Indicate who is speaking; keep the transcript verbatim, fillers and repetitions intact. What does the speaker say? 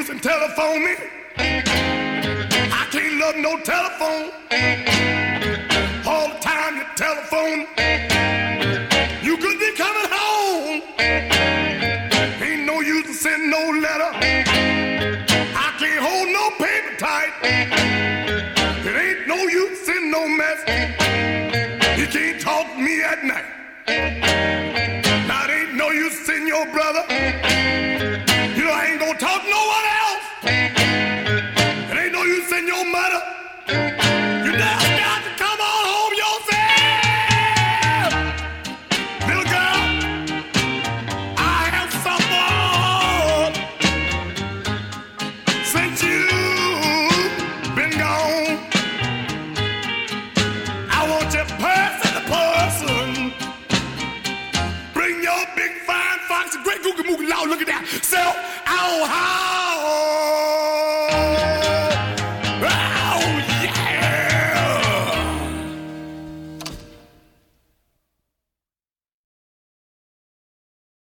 Speaker 1: using telephone me. I can't love no telephone. All the time you telephone. You could be coming home. Ain't no use to send no letter. I can't hold no paper tight. It ain't no use to send no message. You can't talk to me at night. Now it ain't no use to send your brother. You know I ain't gonna talk to no one else. It ain't no use to send your mother. You just got to come on home yourself. Little girl, I have suffered since you